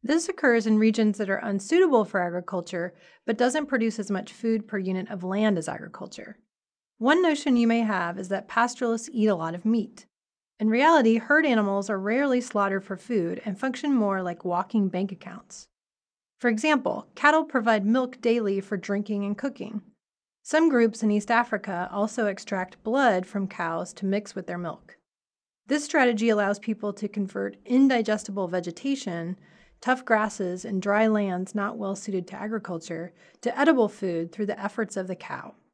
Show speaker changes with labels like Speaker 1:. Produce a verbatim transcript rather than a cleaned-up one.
Speaker 1: This occurs in regions that are unsuitable for agriculture, but doesn't produce as much food per unit of land as agriculture. One notion you may have is that pastoralists eat a lot of meat. In reality, herd animals are rarely slaughtered for food and function more like walking bank accounts. For example, cattle provide milk daily for drinking and cooking. Some groups in East Africa also extract blood from cows to mix with their milk. This strategy allows people to convert indigestible vegetation, tough grasses, and dry lands not well suited to agriculture, to edible food through the efforts of the cow.